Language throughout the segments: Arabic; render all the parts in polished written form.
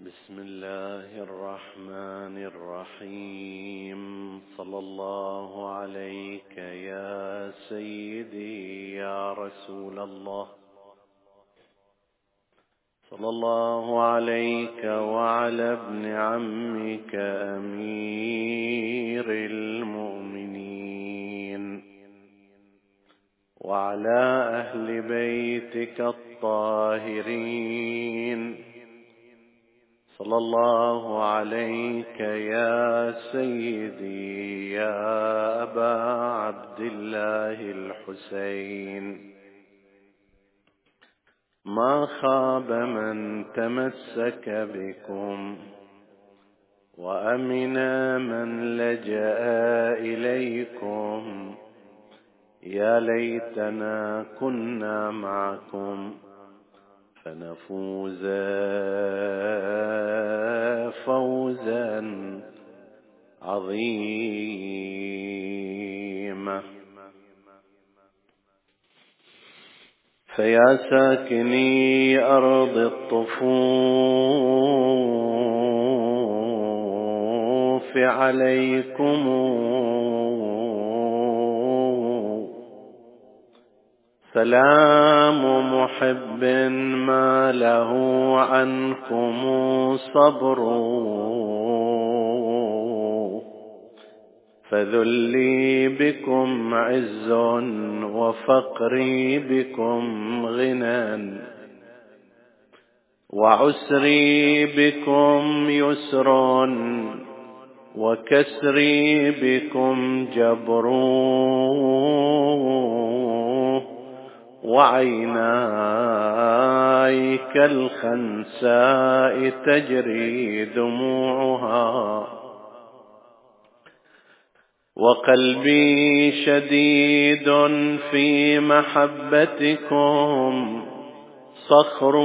بسم الله الرحمن الرحيم. صلى الله عليك يا سيدي يا رسول الله، صلى الله عليك وعلى ابن عمك أمير المؤمنين وعلى أهل بيتك الطاهرين. صلى الله عليك يا سيدي يا أبا عبد الله الحسين. ما خاب من تمسك بكم وأمن من لجأ إليكم. يا ليتنا كنا معكم فنفوز فوزا عظيما. فيا ساكني أرض الطفوف عليكم سلام محب ما له عنكم صبر. فذلي بكم عز وفقري بكم غنى وعسري بكم يسر وكسري بكم جبر. وعيناي كالخنساء تجري دموعها وقلبي شديد في محبتكم صخر.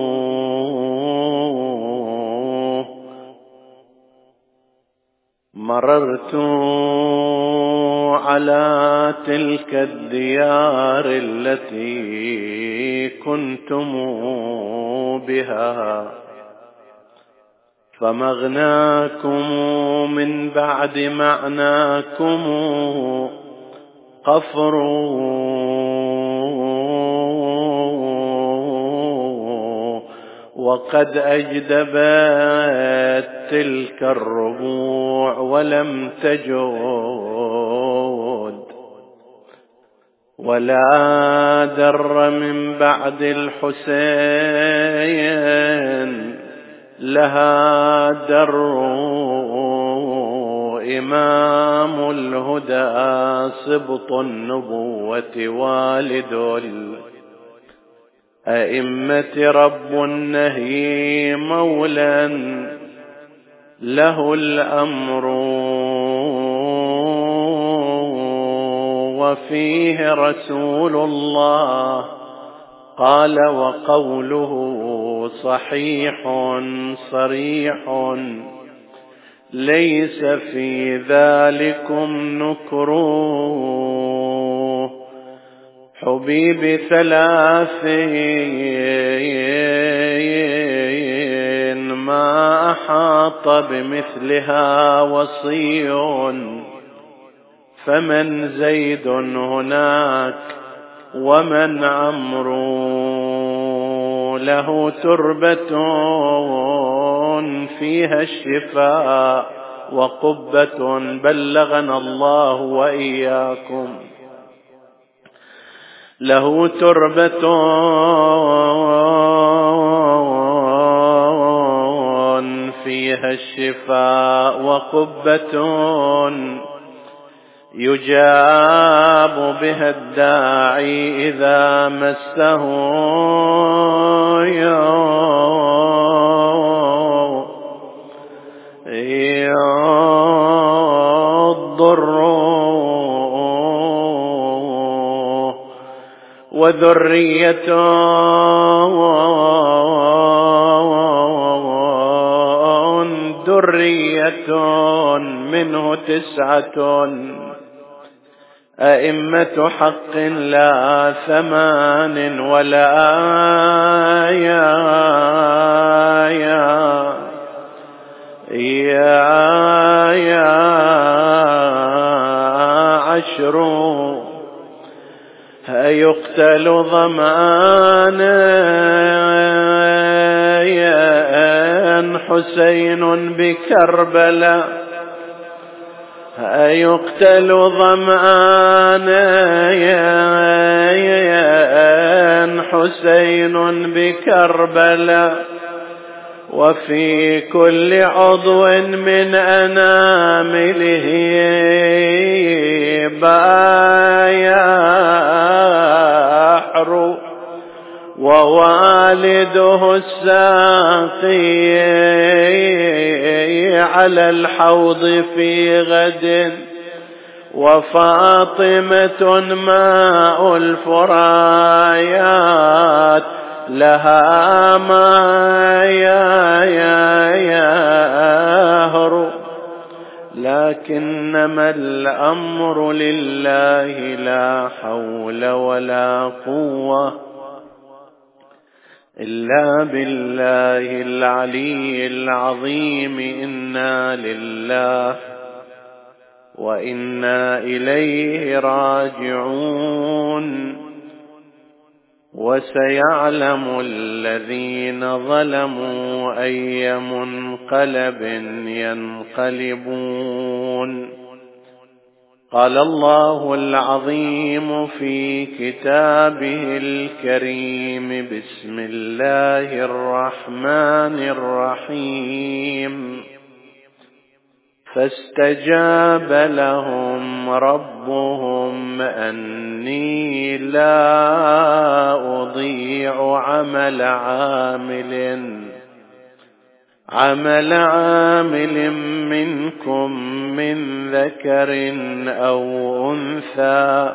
مررت على تلك الديار التي كنتم بها فمغناكم من بعد معناكم قفر. وقد أجدبت تلك الربوع ولم تجود ولا در من بعد الحسين لها در. إمام الهدى سبط النبوة والد الأئمة رب النهي مولا له الأمر. وفيه رسول الله قال وقوله صحيح صريح ليس في ذلكم نكر. حبيب ثلاثين ما أحاط بمثلها وصي. فمن زيد هناك ومن عمرو له تربة فيها الشفاء وقبة بلغنا الله وإياكم. له تربة فيها الشفاء وقبة يجاب بها الداعي إذا مسه الضر. وذرية منه 9 أئمة حق لا 8 ولا آية أيقتل ظمآنا حسين بكربلاء أيقتل ظمآنا حسين بكربلاء وفي كل عضو من أنامله بايحر ووالده الساقي على الحوض في غد وفاطمة ماء الفرايات لها ما يهر لكنما الأمر لله لا حول ولا قوة إلا بالله العلي العظيم إنا لله وإنا إليه راجعون وسيعلم الذين ظلموا أي منقلب ينقلبون. قال الله العظيم في كتابه الكريم بسم الله الرحمن الرحيم فاستجاب لهم ربهم أني لا أضيع عمل عامل منكم من ذكر أو أنثى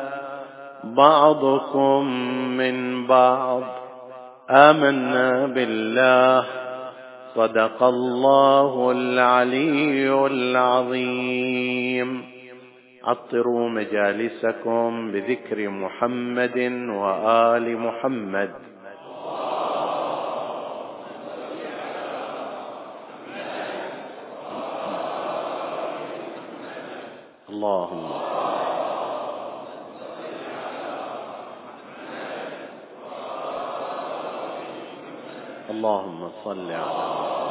بعضكم من بعض آمنا بالله صدق الله العلي العظيم. عطروا مجالسكم بذكر محمد وآل محمد. اللهم صل على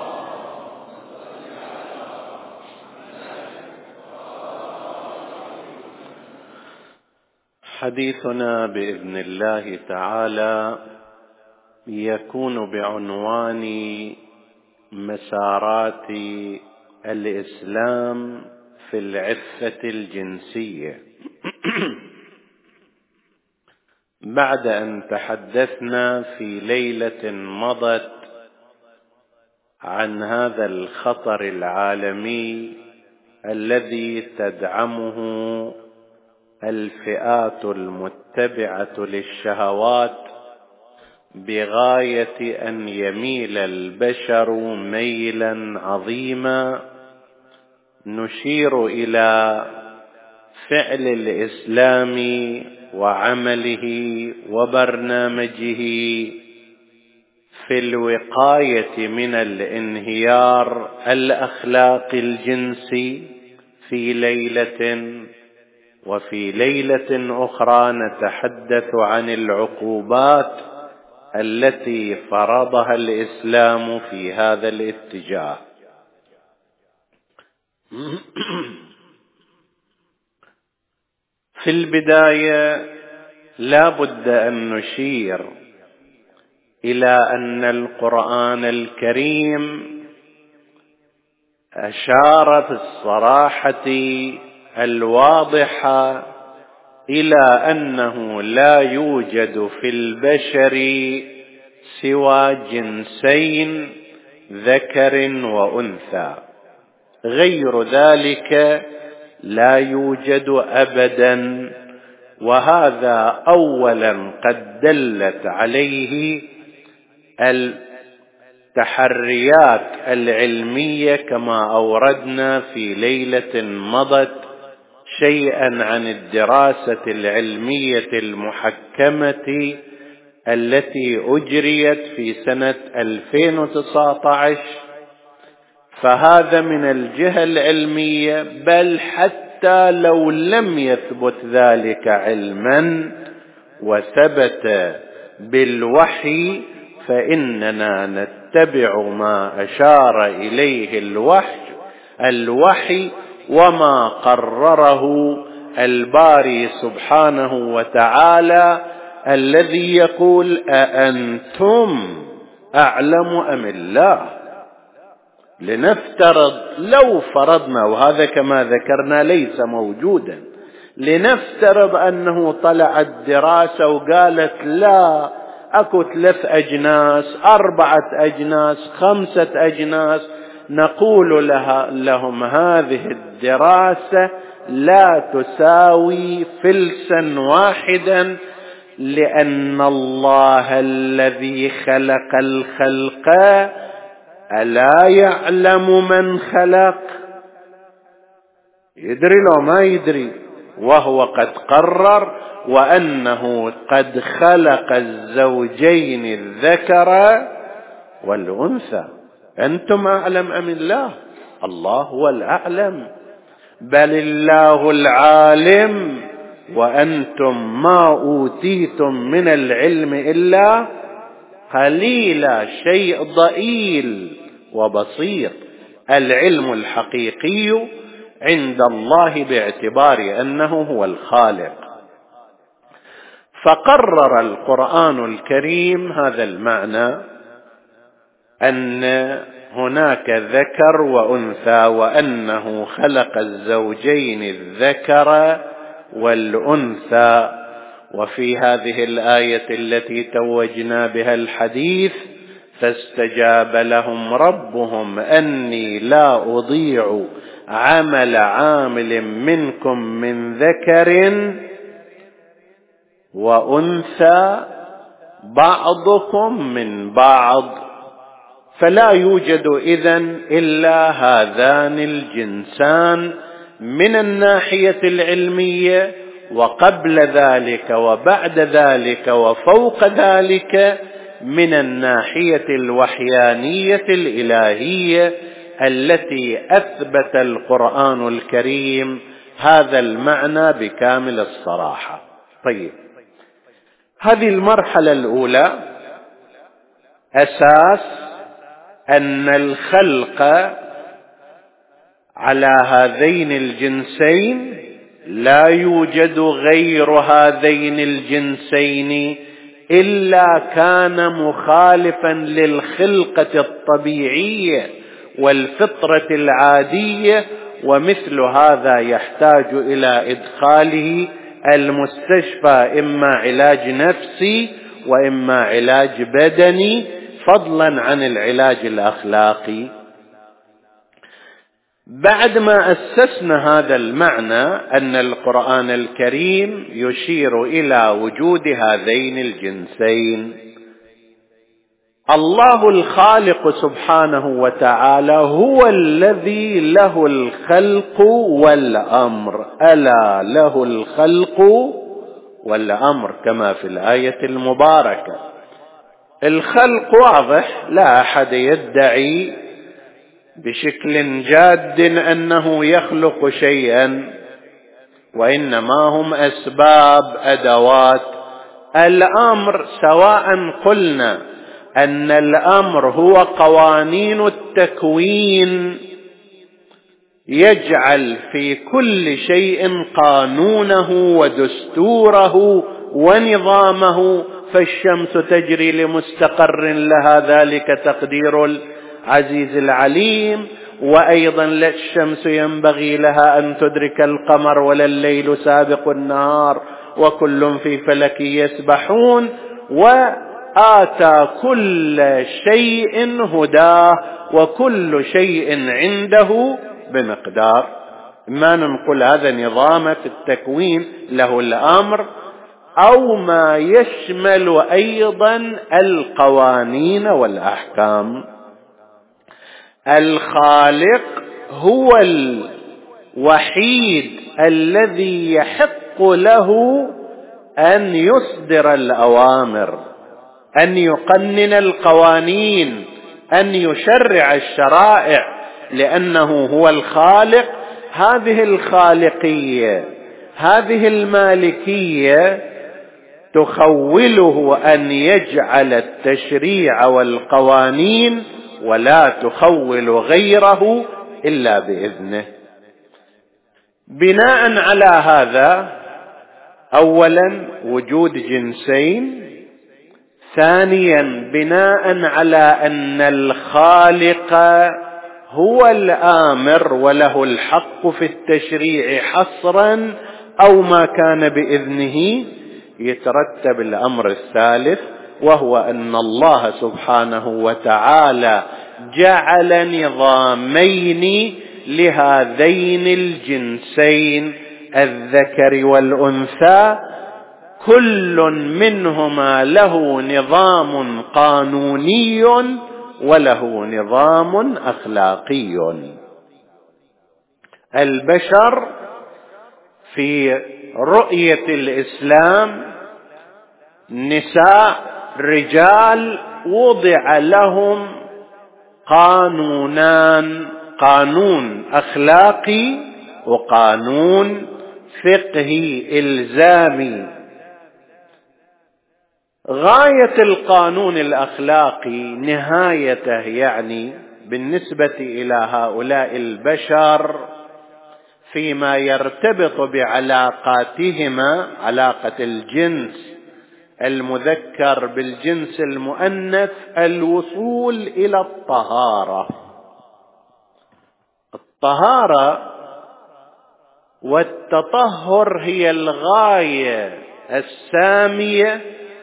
حديثنا بإذن الله تعالى يكون بعنوان مسارات الإسلام في العفة الجنسية. بعد أن تحدثنا في ليلة مضت عن هذا الخطر العالمي الذي تدعمه الفئات المتبعة للشهوات بغاية أن يميل البشر ميلا عظيما، نشير إلى فعل الإسلام وعمله وبرنامجه في الوقاية من الانهيار الأخلاقي الجنسي في ليلة، وفي ليلة أخرى نتحدث عن العقوبات التي فرضها الإسلام في هذا الاتجاه. في البداية لا بد أن نشير إلى أن القرآن الكريم أشار في الصراحة الواضحة إلى أنه لا يوجد في البشر سوى جنسين ذكر وأنثى، غير ذلك لا يوجد أبدا، وهذا أولا قد دلت عليه التحريات العلمية كما أوردنا في ليلة مضت شيئا عن الدراسة العلمية المحكمة التي أجريت في سنة 2019. فهذا من الجهة العلمية، بل حتى لو لم يثبت ذلك علما وثبت بالوحي فإننا نتبع ما أشار إليه الوحي وما قرره الباري سبحانه وتعالى الذي يقول أأنتم أعلم أم الله. لنفترض لو فرضنا، وهذا كما ذكرنا ليس موجودا، لنفترض أنه طلعت دراسة وقالت لا، أكو 3 أجناس 4 أجناس 5 أجناس، نقول لهم هذه الدراسة لا تساوي فلسا واحدا، لأن الله الذي خلق الخلق ألا يعلم من خلق؟ يدري لو ما يدري، وهو قد قرر وأنه قد خلق الزوجين الذكر والأنثى. أنتم أعلم أم الله؟ الله هو الأعلم، بل الله العالم وأنتم ما أوتيتم من العلم إلا قليلا، شيء ضئيل وبسيط. العلم الحقيقي عند الله باعتبار أنه هو الخالق. فقرر القرآن الكريم هذا المعنى، أن هناك ذكر وأنثى، وأنه خلق الزوجين الذكر والأنثى. وفي هذه الآية التي توجنا بها الحديث: فاستجاب لهم ربهم أني لا أضيع عمل عامل منكم من ذكر وأنثى بعضكم من بعض. فلا يوجد إذن إلا هذان الجنسان من الناحية العلمية، وقبل ذلك وبعد ذلك وفوق ذلك من الناحية الوحيانية الإلهية التي أثبت القرآن الكريم هذا المعنى بكامل الصراحة. طيب، هذه المرحلة الأولى أساس أن الخلق على هذين الجنسين لا يوجد غير هذين الجنسين إلا كان مخالفا للخلقة الطبيعية والفطرة العادية، ومثل هذا يحتاج إلى إدخاله المستشفى، إما علاج نفسي وإما علاج بدني، فضلا عن العلاج الأخلاقي. بعد ما أسسنا هذا المعنى أن القرآن الكريم يشير إلى وجود هذين الجنسين، الله الخالق سبحانه وتعالى هو الذي له الخلق والأمر. ألا له الخلق والأمر كما في الآية المباركة. الخلق واضح، لا أحد يدعي بشكل جاد أنه يخلق شيئا، وإنما هم أسباب، أدوات. الأمر سواء قلنا أن الأمر هو قوانين التكوين، يجعل في كل شيء قانونه ودستوره ونظامه، فالشمس تجري لمستقر لها ذلك تقدير العزيز العليم، وأيضا الشمس ينبغي لها أن تدرك القمر ولا الليل سابق النهار وكل في فلك يسبحون، وآتى كل شيء هداه وكل شيء عنده بمقدار. ما ننقل هذا نظام في التكوين له الأمر، أو ما يشمل أيضا القوانين والأحكام. الخالق هو الوحيد الذي يحق له أن يصدر الأوامر، أن يقنن القوانين، أن يشرع الشرائع، لأنه هو الخالق. هذه الخالقية، هذه المالكية تخوله أن يجعل التشريع والقوانين ولا تخول غيره إلا بإذنه. بناء على هذا، أولا وجود جنسين، ثانيا بناء على أن الخالق هو الآمر وله الحق في التشريع حصرا أو ما كان بإذنه، يترتب الأمر الثالث، وهو أن الله سبحانه وتعالى جعل نظامين لهذين الجنسين الذكر والأنثى، كل منهما له نظام قانوني وله نظام أخلاقي. البشر في رؤية الإسلام نساء رجال وضع لهم قانونان، قانون أخلاقي وقانون فقهي إلزامي. غاية القانون الأخلاقي نهايته يعني بالنسبة إلى هؤلاء البشر فيما يرتبط بعلاقاتهما، علاقة الجنس المذكر بالجنس المؤنث، الوصول إلى الطهارة. الطهارة والتطهر هي الغاية السامية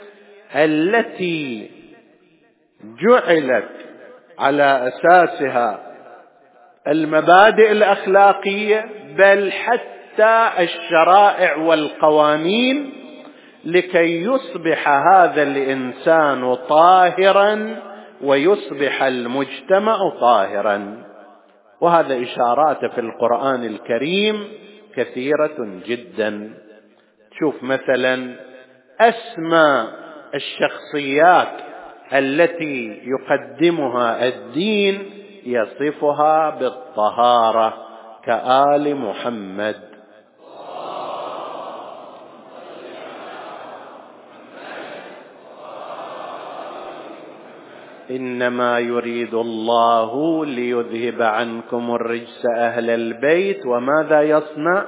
التي جعلت على أساسها المبادئ الأخلاقية، بل حتى الشرائع والقوانين، لكي يصبح هذا الإنسان طاهرا ويصبح المجتمع طاهرا. وهذا إشارات في القرآن الكريم كثيرة جدا. شوف مثلا أسمى الشخصيات التي يقدمها الدين يصفها بالطهارة كآل محمد. إنما يريد الله ليذهب عنكم الرجس أهل البيت وماذا يصنع؟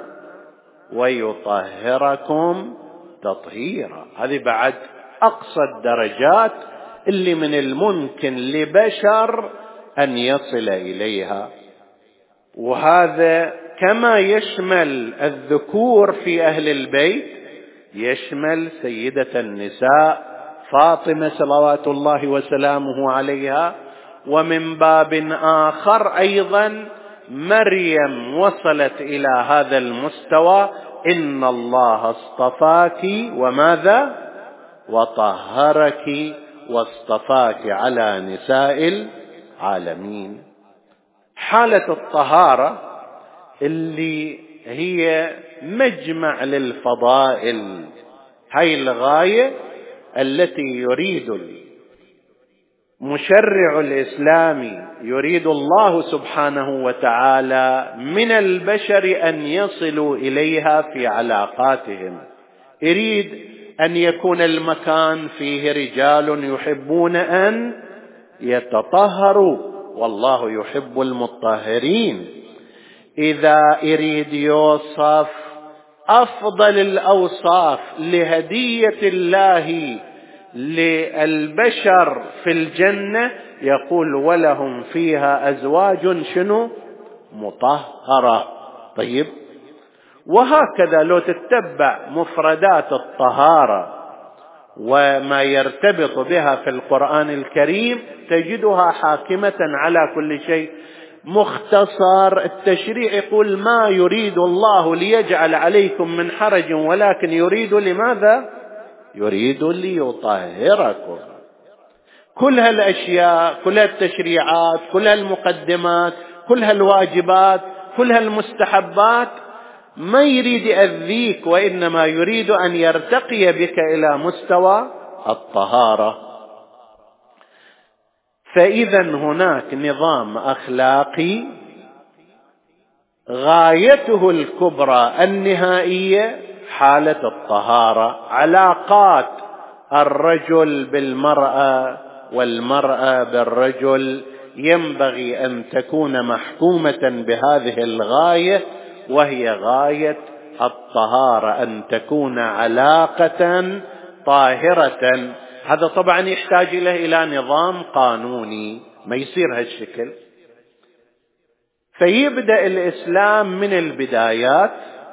ويطهركم تطهيرا. هذه بعد أقصى الدرجات اللي من الممكن لبشر أن يصل إليها. وهذا كما يشمل الذكور في أهل البيت يشمل سيدة النساء فاطمة صلوات الله وسلامه عليها، ومن باب آخر أيضا مريم وصلت إلى هذا المستوى: إن الله اصطفاك وماذا؟ وطهرك واصطفاك على نساء العالمين. حالة الطهارة اللي هي مجمع للفضائل، هاي الغاية التي يريد المشرع الإسلامي، يريد الله سبحانه وتعالى من البشر أن يصلوا إليها في علاقاتهم. يريد أن يكون المكان فيه رجال يحبون أن يتطهروا، والله يحب المطهرين. إذا يريد يوصف أفضل الأوصاف لهدية الله للبشر في الجنة يقول: ولهم فيها أزواج شنو؟ مطهرة. طيب، وهكذا لو تتبع مفردات الطهارة وما يرتبط بها في القرآن الكريم تجدها حاكمة على كل شيء. مختصر التشريع يقول: ما يريد الله ليجعل عليكم من حرج، ولكن يريد لماذا؟ يريد ليطهركم. كل هالأشياء، كل هالتشريعات، كل هالمقدمات، كل هالواجبات، كل هالمستحبات ما يريد يأذيك، وإنما يريد أن يرتقي بك إلى مستوى الطهارة. فإذا هناك نظام أخلاقي غايته الكبرى النهائية حالة الطهارة، علاقات الرجل بالمرأة والمرأة بالرجل ينبغي أن تكون محكومة بهذه الغاية، وهي غاية الطهارة، أن تكون علاقة طاهرة. هذا طبعا يحتاج إلى نظام قانوني، ما يصير هالشكل. فيبدأ الإسلام من البدايات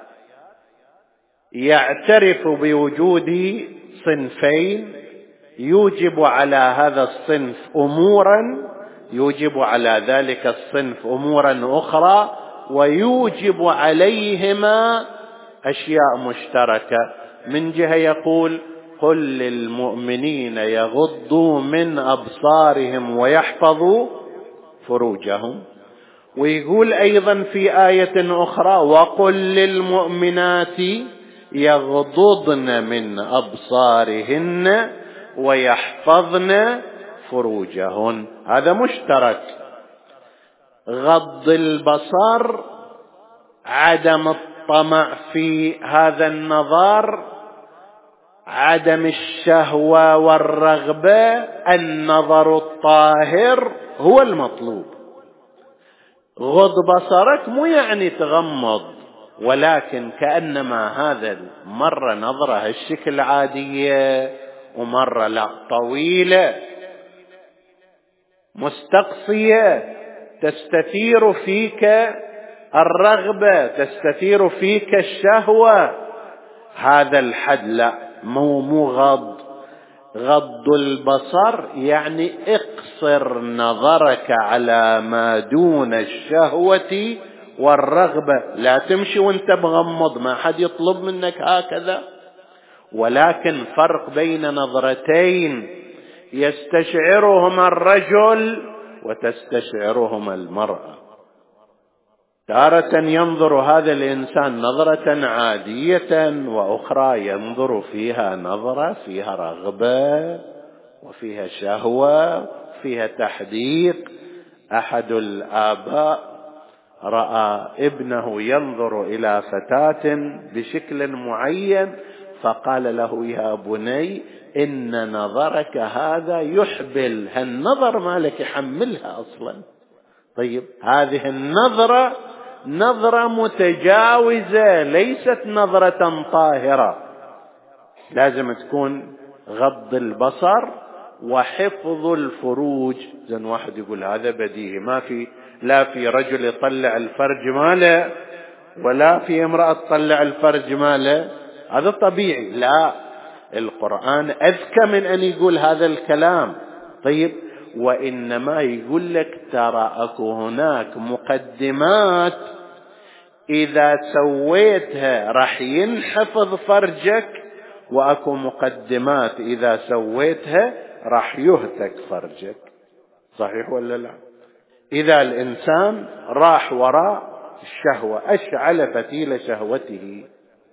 يعترف بوجود صنفين، يوجب على هذا الصنف أمورا، يوجب على ذلك الصنف أمورا أخرى، ويوجب عليهما أشياء مشتركة. من جهة يقول: قل للمؤمنين يغضوا من أبصارهم ويحفظوا فروجهم. ويقول أيضا في آية أخرى: وقل للمؤمنات يغضضن من أبصارهن ويحفظن فروجهن. هذا مشترك. غض البصر، عدم الطمع في هذا النظر، عدم الشهوة والرغبة، النظر الطاهر هو المطلوب. غض بصرك مو يعني تغمض، ولكن كأنما هذا مرة نظرة هالشكل عادية، ومرة لا طويلة مستقصية، تستثير فيك الرغبة، تستثير فيك الشهوة. هذا الحد لا، مو غض. غض البصر يعني اقصر نظرك على ما دون الشهوة والرغبة، لا تمشي وانت مغمض، ما حد يطلب منك هكذا. ولكن فرق بين نظرتين يستشعرهما الرجل وتستشعرهما المرأة. تارة ينظر هذا الإنسان نظرة عادية، وأخرى ينظر فيها نظرة فيها رغبة وفيها شهوة فيها تحديق. أحد الآباء رأى ابنه ينظر إلى فتاة بشكل معين، فقال له: يا بني، إن نظرك هذا يحبل، هالنظر مالك يحملها أصلا. طيب، هذه النظرة نظرة متجاوزة، ليست نظرة طاهرة. لازم تكون غض البصر وحفظ الفروج. زين واحد يقول هذا بديهي، ما في، لا في رجل يطلع الفرج ماله ولا في امرأة تطلع الفرج ماله، هذا طبيعي. لا، القرآن أذكى من أن يقول هذا الكلام. طيب، وإنما يقول لك: ترى أكو هناك مقدمات إذا سويتها راح ينحفظ فرجك، وأكو مقدمات إذا سويتها راح يهتك فرجك. صحيح ولا لا؟ إذا الإنسان راح وراء الشهوة، أشعل فتيل شهوته،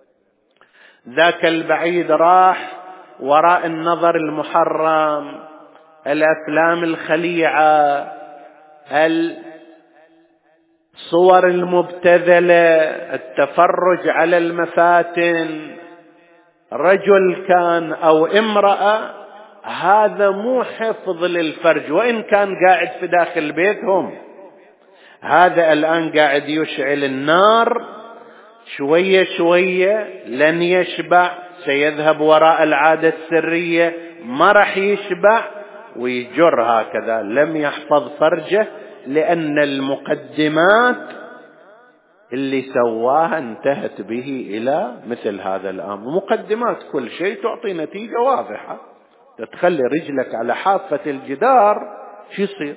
ذاك البعيد راح وراء النظر المحرم، الأفلام الخليعة، الصور المبتذلة، التفرج على المفاتن، رجل كان أو امرأة، هذا مو حفظ للفرج. وإن كان قاعد في داخل بيتهم، هذا الآن قاعد يشعل النار شوية شوية، لن يشبع، سيذهب وراء العادة السرية، ما راح يشبع، ويجر هكذا. لم يحفظ فرجه، لأن المقدمات اللي سواها انتهت به إلى مثل هذا الأمر. مقدمات كل شيء تعطي نتيجة واضحة. تخلي رجلك على حافة الجدار، شو يصير؟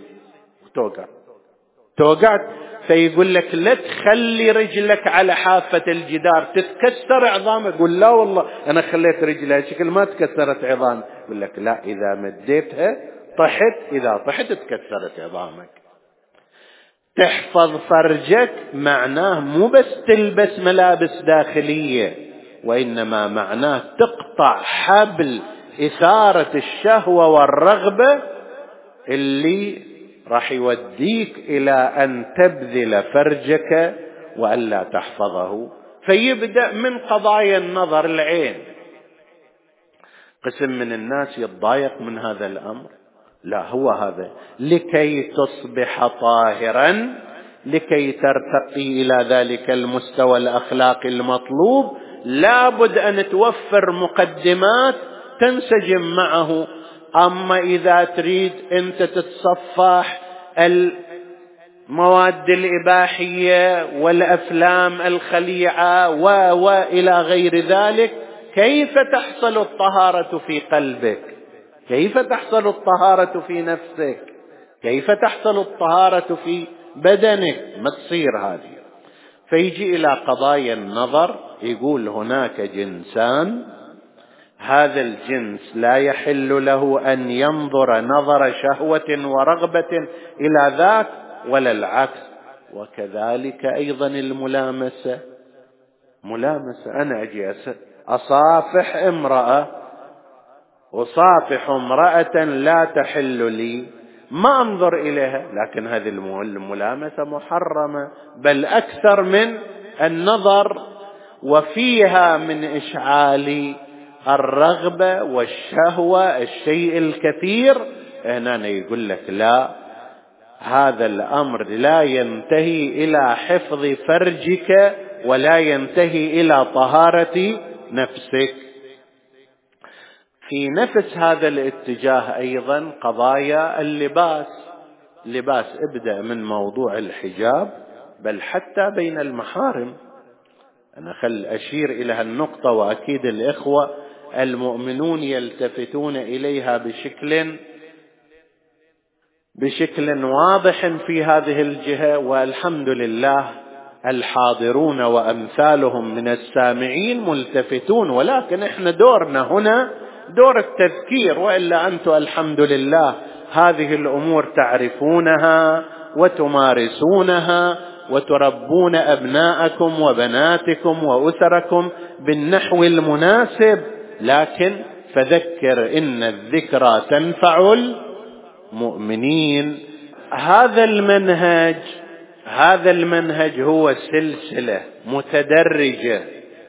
توقعت. فيقول لك: لا تخلي رجلك على حافة الجدار، تتكسر عظامك. قل: لا والله أنا خليت رجلها شكل ما تكسرت عظام. يقول لك: لا، إذا مديتها طحت، إذا طحت تكسرت عظامك. تحفظ فرجك معناه مو بس تلبس ملابس داخلية، وإنما معناه تقطع حبل إثارة الشهوة والرغبة اللي راح يوديك إلى أن تبذل فرجك وألا تحفظه. فيبدأ من قضايا النظر العين. قسم من الناس يتضايق من هذا الأمر، لا، هو هذا لكي تصبح طاهرا، لكي ترتقي إلى ذلك المستوى الأخلاقي المطلوب، لابد أن توفر مقدمات تنسجم معه. أما إذا تريد أنت تتصفح المواد الإباحية والأفلام الخليعة وإلى غير ذلك، كيف تحصل الطهارة في قلبك؟ كيف تحصل الطهارة في نفسك؟ كيف تحصل الطهارة في بدنك؟ ما تصير هذه. فيجي إلى قضايا النظر، يقول هناك جنسان، هذا الجنس لا يحل له أن ينظر نظر شهوة ورغبة إلى ذاك ولا العكس. وكذلك أيضا الملامسة، أنا أجي أصافح امرأة، أصافح امرأة لا تحل لي، ما أنظر إليها، لكن هذه الملامسة محرمة، بل أكثر من النظر، وفيها من إشعال الرغبة والشهوة الشيء الكثير. هنا يقول لك لا، هذا الأمر لا ينتهي إلى حفظ فرجك ولا ينتهي إلى طهارة نفسك. في نفس هذا الاتجاه أيضا قضايا اللباس. ابدأ من موضوع الحجاب، بل حتى بين المحارم. أنا أشير إلى هالنقطة، وأكيد الإخوة المؤمنون يلتفتون إليها بشكل واضح في هذه الجهة، والحمد لله الحاضرون وأمثالهم من السامعين ملتفتون، ولكن إحنا دورنا هنا دور التذكير، وإلا أنتم الحمد لله هذه الأمور تعرفونها وتمارسونها وتربون أبناءكم وبناتكم وأسركم بالنحو المناسب. لكن فذكر إن الذكرى تنفع المؤمنين. هذا المنهج هو سلسلة متدرجة،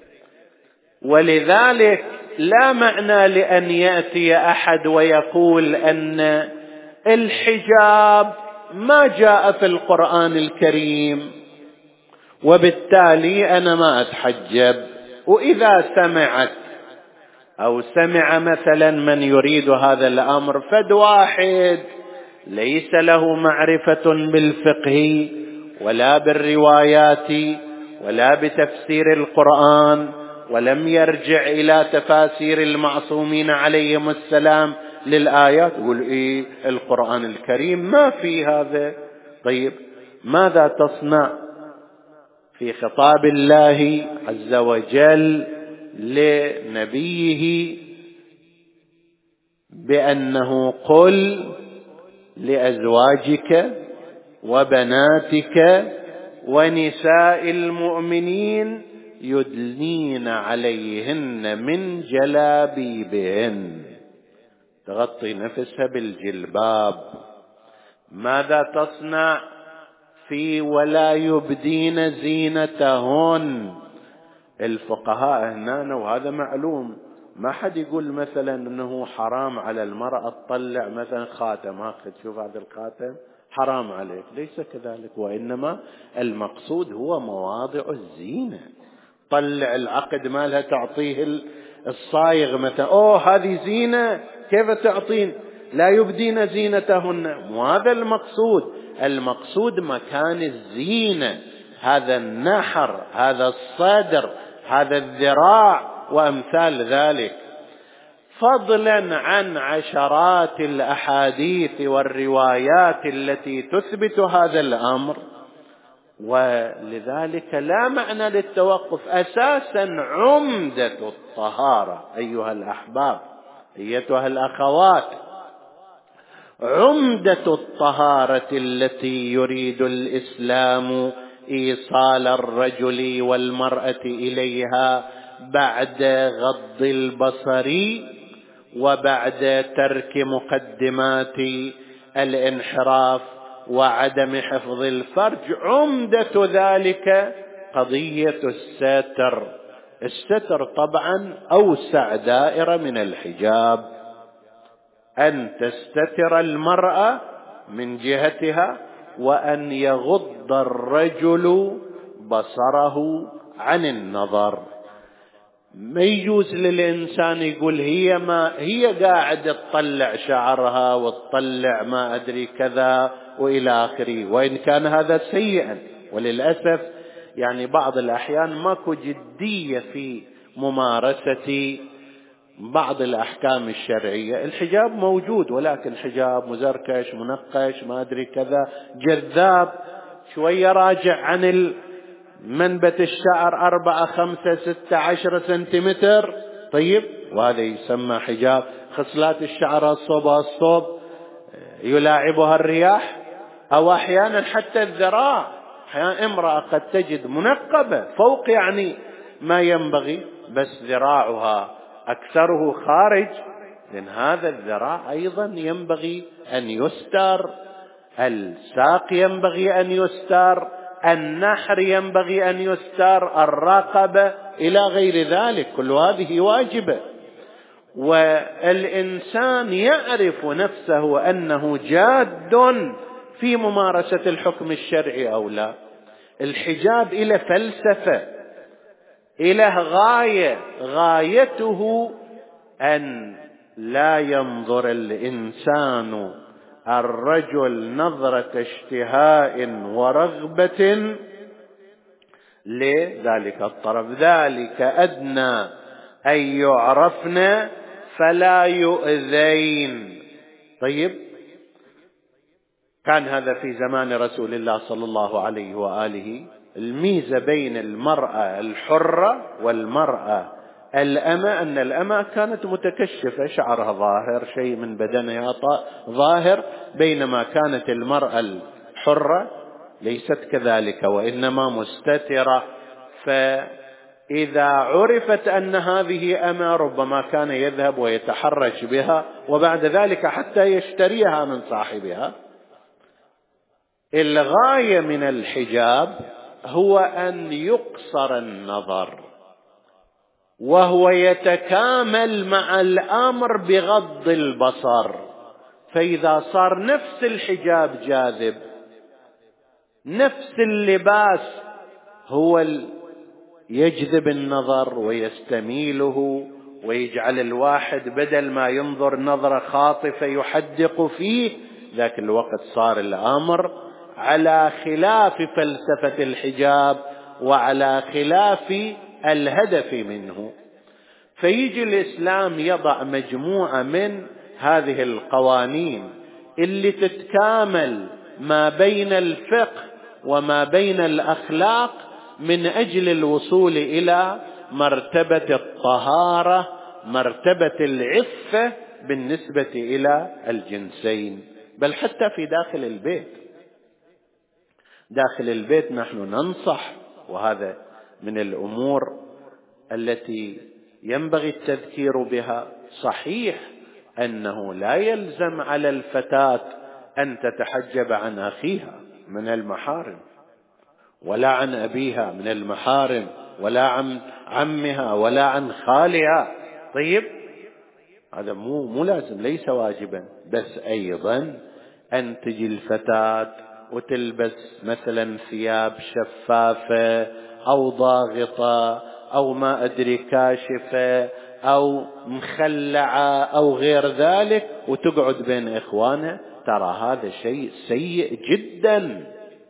ولذلك لا معنى لأن يأتي أحد ويقول أن الحجاب ما جاء في القرآن الكريم وبالتالي أنا ما أتحجب. وإذا سمع مثلا من يريد هذا الأمر، فد واحد ليس له معرفة بالفقه ولا بالروايات ولا بتفسير القرآن، ولم يرجع إلى تفاسير المعصومين عليهم السلام للآيات، يقول القرآن الكريم ما في هذا. طيب ماذا تصنع في خطاب الله عز وجل لنبيه بأنه قل لأزواجك وبناتك ونساء المؤمنين يدنين عليهن من جلابيبهن، تغطي نفسها بالجلباب. ماذا تصنع في ولا يبدين زينتهن؟ الفقهاء هنا، وهذا معلوم، ما حد يقول مثلا انه حرام على المرأة تطلع مثلا خاتم، هاخذ شوف هذا الخاتم حرام عليك، ليس كذلك، وإنما المقصود هو مواضع الزينة. طلع العقد مالها تعطيه الصايغ مثلا، هذه زينة، كيف تعطين؟ لا يبدين زينتهن، وهذا المقصود مكان الزينة، هذا النحر، هذا الصدر، هذا الذراع وأمثال ذلك، فضلا عن عشرات الأحاديث والروايات التي تثبت هذا الأمر. ولذلك لا معنى للتوقف. أساسا عمدة الطهارة أيها الأحباب أيتها الأخوات، عمدة الطهارة التي يريد الإسلام إيصال الرجل والمرأة إليها بعد غض البصر وبعد ترك مقدمات الانحراف وعدم حفظ الفرج، عمدة ذلك قضية الستر. الستر طبعا أوسع دائرة من الحجاب، أن تستتر المرأة من جهتها، وأن يغض الرجل بصره عن النظر. ما يجوز للإنسان يقول هي قاعدة تطلع شعرها وتطلع ما أدري كذا وإلى آخره، وإن كان هذا سيئا. وللأسف يعني بعض الأحيان ماكو جدية في ممارسة بعض الأحكام الشرعية. الحجاب موجود، ولكن حجاب مزركش منقش ما أدري كذا جذاب، شوية راجع عن منبت الشعر 4 5 6 10 سنتيمتر، طيب، وهذا يسمى حجاب. خصلات الشعر الصوب يلاعبها الرياح، أو أحيانا حتى الذراع. أحيانا امرأة قد تجد منقبة فوق يعني ما ينبغي، بس ذراعها أكثره خارج، لأن هذا الذراع أيضا ينبغي أن يستر، الساق ينبغي أن يستر، النحر ينبغي أن يستر، الرقبة إلى غير ذلك، كل هذه واجبة. والإنسان يعرف نفسه أنه جاد في ممارسة الحكم الشرعي أو لا. الحجاب إلى فلسفة، إلى غايته أن لا ينظر الإنسان الرجل نظرة اشتهاء ورغبة لذلك الطرف، ذلك أدنى أن يعرفن فلا يؤذين. طيب، كان هذا في زمان رسول الله صلى الله عليه وآله. الميزة بين المرأة الحرة والمرأة الأمة أن الأمة كانت متكشفة، شعرها ظاهر، شيء من بدنها ظاهر، بينما كانت المرأة الحرة ليست كذلك، وإنما مستترة. فإذا عرفت أن هذه أمة ربما كان يذهب ويتحرش بها، وبعد ذلك حتى يشتريها من صاحبها. الغاية من الحجاب هو أن يقصر النظر، وهو يتكامل مع الأمر بغض البصر. فإذا صار نفس الحجاب جاذب، نفس اللباس هو يجذب النظر ويستميله، ويجعل الواحد بدل ما ينظر نظرة خاطفة يحدق فيه، ذاك الوقت صار الأمر على خلاف فلسفة الحجاب وعلى خلاف الهدف منه. فيجي الإسلام يضع مجموعة من هذه القوانين اللي تتكامل ما بين الفقه وما بين الأخلاق، من أجل الوصول إلى مرتبة الطهارة، مرتبة العفة بالنسبة إلى الجنسين. بل حتى في داخل البيت نحن ننصح، وهذا من الأمور التي ينبغي التذكير بها. صحيح أنه لا يلزم على الفتاة أن تتحجب عن أخيها من المحارم، ولا عن أبيها من المحارم، ولا عن عمها، ولا عن خالها. طيب، هذا مو لازم، ليس واجبا. بس أيضا أن تجي الفتاة وتلبس مثلا ثياب شفافة أو ضاغطة أو ما أدري كاشفة أو مخلعة أو غير ذلك، وتقعد بين إخوانها، ترى هذا شيء سيء جدا.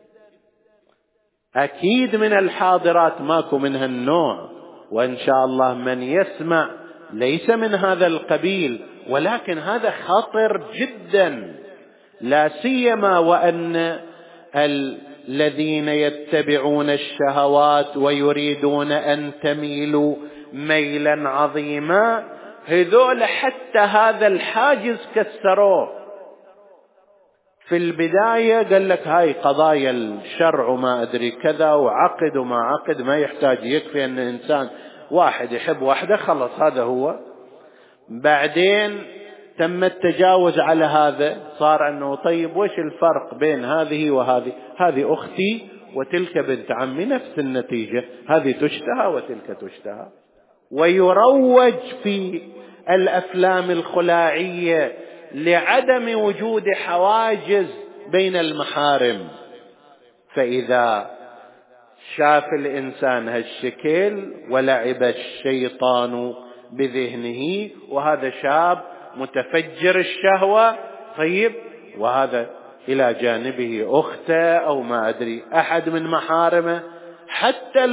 أكيد من الحاضرات ماكو من هالنوع، وإن شاء الله من يسمع ليس من هذا القبيل، ولكن هذا خطر جدا، لا سيما وأن الذين يتبعون الشهوات ويريدون أن تميلوا ميلا عظيما، هذول حتى هذا الحاجز كسروه. في البداية قال لك هاي قضايا الشرع وما أدري كذا، وعقد وما عقد، ما يحتاج، يكفي أن إنسان واحد يحب واحدة خلص هذا هو. بعدين تم التجاوز على هذا، صار أنه طيب وش الفرق بين هذه وهذه؟ هذه أختي وتلك بنت عمي، نفس النتيجة، هذه تشتهى وتلك تشتهى. ويروج في الأفلام الخلاعية لعدم وجود حواجز بين المحارم، فإذا شاف الإنسان هالشكل ولعب الشيطان بذهنه، وهذا شاب متفجر الشهوة، طيب، وهذا إلى جانبه أخته أو ما أدري أحد من محارمه، حتى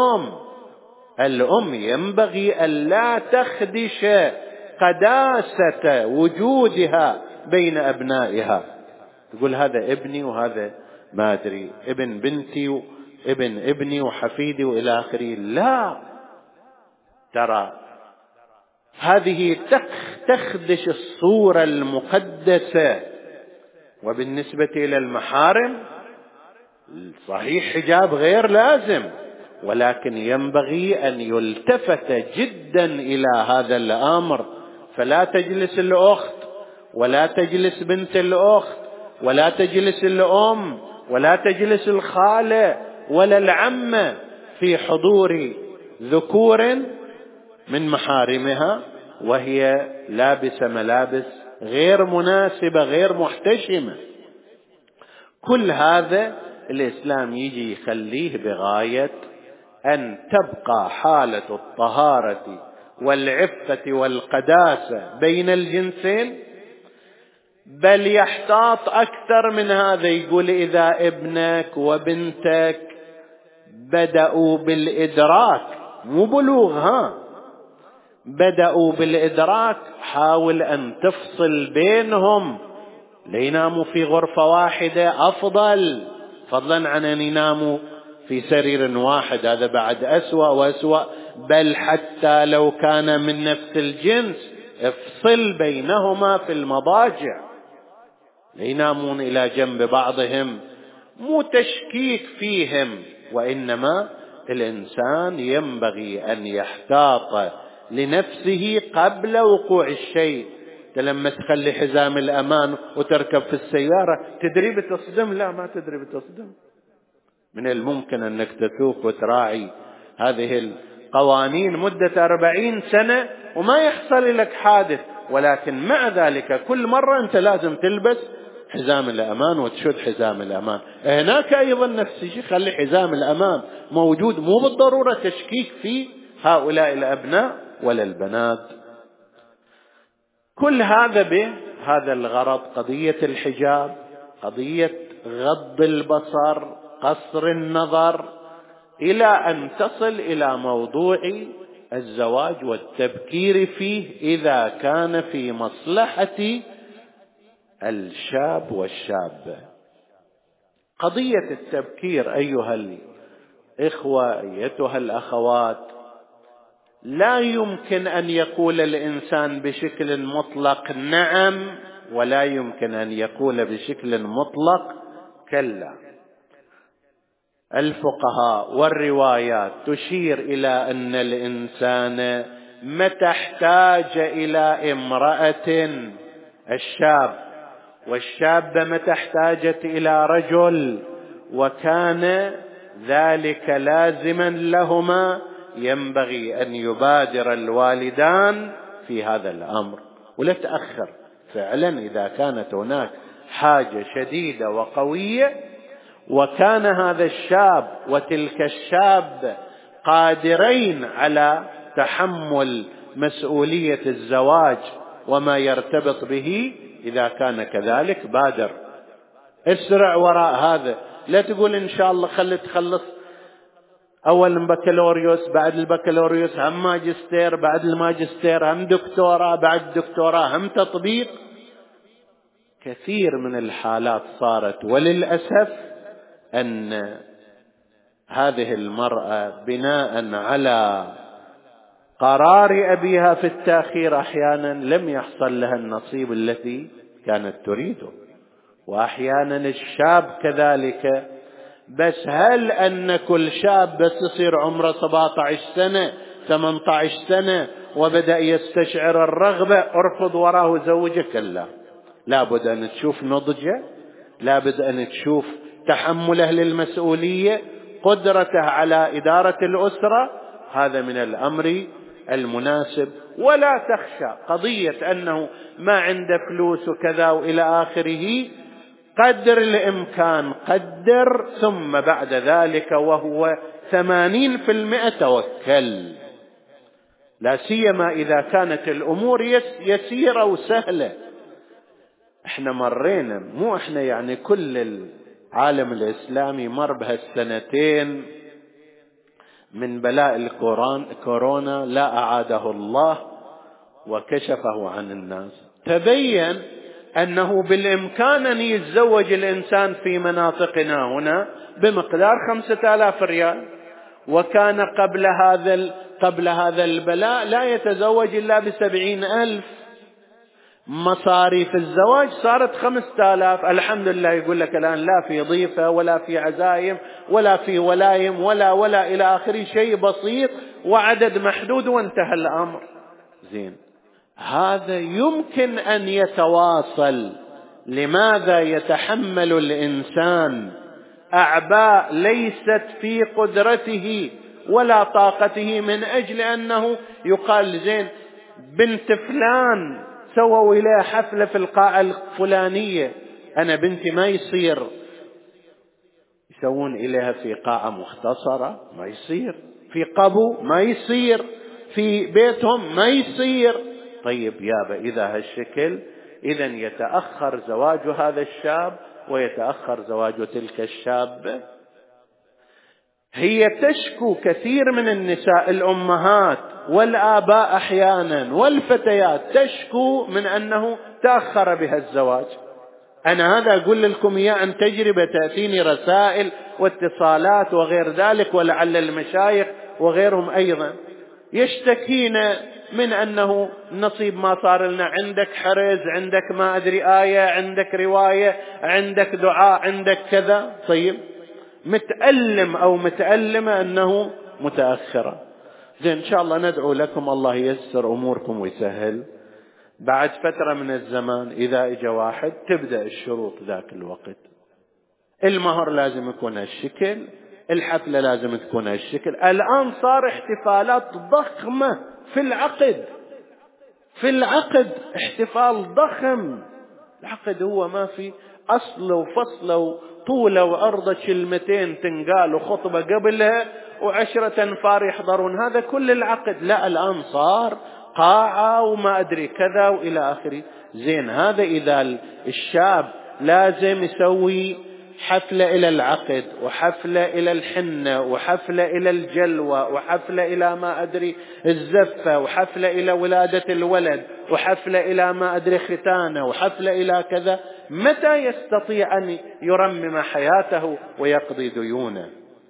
الأم ينبغي ألا تخدش قداسة وجودها بين أبنائها، تقول هذا ابني وهذا ما أدري ابن بنتي وابن ابني وحفيدي وإلى آخره. لا، ترى هذه تخدش الصورة المقدسة. وبالنسبة إلى المحارم صحيح حجاب غير لازم، ولكن ينبغي أن يلتفت جدا إلى هذا الأمر، فلا تجلس الأخت ولا تجلس بنت الأخت ولا تجلس الأم ولا تجلس الخالة ولا العمة في حضور ذكور من محارمها وهي لابسة ملابس غير مناسبة غير محتشمة. كل هذا الإسلام يجي يخليه بغاية أن تبقى حالة الطهارة والعفة والقداسة بين الجنسين، بل يحتاط أكثر من هذا، يقول إذا ابنك وبنتك بدأوا بالإدراك، مو بلوغ، بدأوا بالإدراك، حاول أن تفصل بينهم ليناموا في غرفة واحدة أفضل، فضلا عن أن يناموا في سرير واحد، هذا بعد أسوأ وأسوأ. بل حتى لو كان من نفس الجنس افصل بينهما في المضاجع، لينامون إلى جنب بعضهم، مو تشكيك فيهم، وإنما الإنسان ينبغي أن يحتاط لنفسه قبل وقوع الشيء. لما تخلي حزام الأمان وتركب في السيارة تدري بتصدم؟ لا، ما تدري بتصدم. من الممكن أنك تسوق وتراعي هذه القوانين مدة 40 سنة وما يحصل لك حادث، ولكن مع ذلك كل مرة أنت لازم تلبس حزام الأمان وتشد حزام الأمان. هناك أيضا نفس الشيء، خلي حزام الأمان موجود، مو بالضرورة تشكيك في هؤلاء الأبناء ولا البنات. كل هذا بهذا الغرض، قضية الحجاب، قضية غض البصر، قصر النظر، إلى أن تصل إلى موضوع الزواج والتبكير فيه إذا كان في مصلحة الشاب والشابة. قضية التبكير أيها الإخوة أيتها الأخوات، لا يمكن أن يقول الإنسان بشكل مطلق نعم، ولا يمكن أن يقول بشكل مطلق كلا. الفقهاء والروايات تشير إلى أن الإنسان متى احتاج إلى امرأة، الشاب والشابة متى احتاجت إلى رجل، وكان ذلك لازما لهما، ينبغي أن يبادر الوالدان في هذا الأمر ولا تأخر. فعلا إذا كانت هناك حاجة شديدة وقوية، وكان هذا الشاب وتلك الشاب قادرين على تحمل مسؤولية الزواج وما يرتبط به، إذا كان كذلك بادر، اسرع وراء هذا. لا تقول إن شاء الله خلي تخلص أول بكالوريوس، بعد البكالوريوس هم ماجستير، بعد الماجستير هم دكتوراه، بعد الدكتوراه هم تطبيق. كثير من الحالات صارت، وللأسف أن هذه المرأة بناء على قرار أبيها في التأخير أحيانا لم يحصل لها النصيب الذي كانت تريده، وأحيانا الشاب كذلك. بس هل أن كل شاب بس يصير عمره 17 سنة 18 سنة وبدأ يستشعر الرغبة ارفض وراه زوجك؟ لا، لابد أن تشوف نضجه، لابد أن تشوف تحمله للمسؤولية، قدرته على إدارة الأسرة، هذا من الأمر المناسب. ولا تخشى قضية أنه ما عنده فلوس وكذا وإلى آخره، قدر الإمكان قدر، ثم بعد ذلك وهو 80% توكل، لا سيما إذا كانت الأمور يسيرة وسهلة. احنا مرينا، مو احنا يعني كل العالم الإسلامي مر بهالسنتين من بلاء الكورونا لا أعاده الله وكشفه عن الناس. تبين أنه بالإمكان أن يتزوج الإنسان في مناطقنا هنا بمقدار 5000 ريال، وكان قبل هذا البلاء لا يتزوج إلا ب70,000. مصاريف الزواج صارت 5000. الحمد لله يقول لك الآن لا في ضيفة ولا في عزايم ولا في ولايم ولا إلى آخره، شيء بسيط وعدد محدود وانتهى الأمر. زين، هذا يمكن أن يتواصل. لماذا يتحمل الإنسان أعباء ليست في قدرته ولا طاقته من أجل أنه يقال زين بنت فلان سووا إليها حفلة في القاعة الفلانية، أنا بنتي ما يصير يسوون إليها في قاعة مختصرة، ما يصير في قبو، ما يصير في بيتهم، ما يصير. طيب يابا إذا هالشكل، إذن يتأخر زواج هذا الشاب ويتأخر زواج تلك الشابة. هي تشكو، كثير من النساء الأمهات والآباء أحيانا والفتيات تشكو من أنه تأخر بها الزواج. أنا هذا أقول لكم إياه عن تجربة، تأتيني رسائل واتصالات وغير ذلك، ولعل المشايخ وغيرهم أيضا يشتكين من أنه نصيب ما صار لنا، عندك حرز، عندك ما أدري آية، عندك رواية، عندك دعاء، عندك كذا. طيب متألم أو متألمة أنه متأخرة. زين، إن شاء الله ندعو لكم الله ييسر أموركم ويسهل. بعد فترة من الزمان إذا إجا واحد تبدأ الشروط ذاك الوقت. المهر لازم يكون هالشكل، الحفلة لازم تكون هالشكل. الآن صار احتفالات ضخمة في العقد احتفال ضخم. العقد هو ما في أصل وفصل وطولة وعرضة، كلمتين تنقال وخطبة قبلها و10 أنفار يحضرون، هذا كل العقد. لا، الآن صار قاعة وما أدري كذا وإلى آخره. زين، هذا إذا الشاب لازم يسوي حفلة إلى العقد، وحفلة إلى الحنة، وحفلة إلى الجلوة، وحفلة إلى ما أدري الزفة، وحفلة إلى ولادة الولد، وحفلة إلى ما أدري ختانة، وحفلة إلى كذا. متى يستطيع أن يرمم حياته ويقضي ديونه؟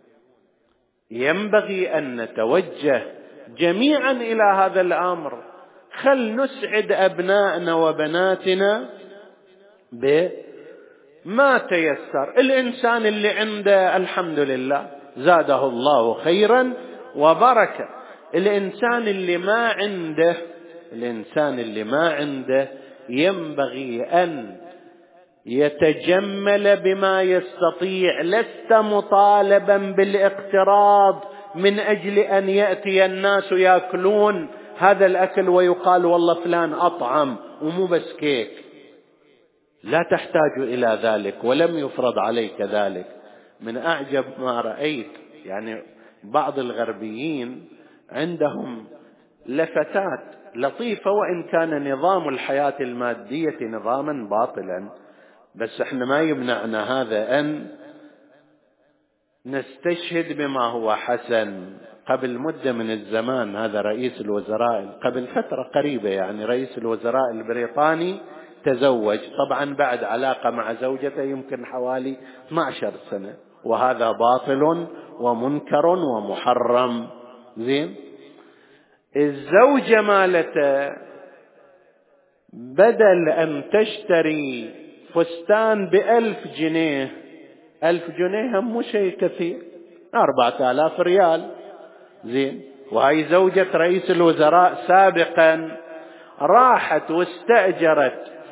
ينبغي أن نتوجه جميعا إلى هذا الأمر. خل نسعد أبنائنا وبناتنا بما تيسر. الإنسان اللي عنده الحمد لله زاده الله خيرا وبركة. الإنسان اللي ما عنده ينبغي أن يتجمل بما يستطيع. لست مطالبا بالاقتراض من أجل أن يأتي الناس يأكلون هذا الأكل ويقال والله فلان أطعم، ومو بس كيك. لا تحتاج إلى ذلك، ولم يفرض عليك ذلك. من أعجب ما رأيت يعني بعض الغربيين عندهم لفتات لطيفة، وإن كان نظام الحياة المادية نظاما باطلا، بس احنا ما يمنعنا هذا أن نستشهد بما هو حسن. قبل مدة من الزمان هذا رئيس الوزراء، قبل فترة قريبة يعني، رئيس الوزراء البريطاني تزوج، طبعا بعد علاقة مع زوجته يمكن حوالي 12 سنة، وهذا باطل ومنكر ومحرم. زين، الزوجة مالته بدل أن تشتري فستان ب1000 جنيه، 1000 جنيه هم مو شيء كثير، 4000 ريال. زين، وهي زوجة رئيس الوزراء سابقا راحت واستأجرت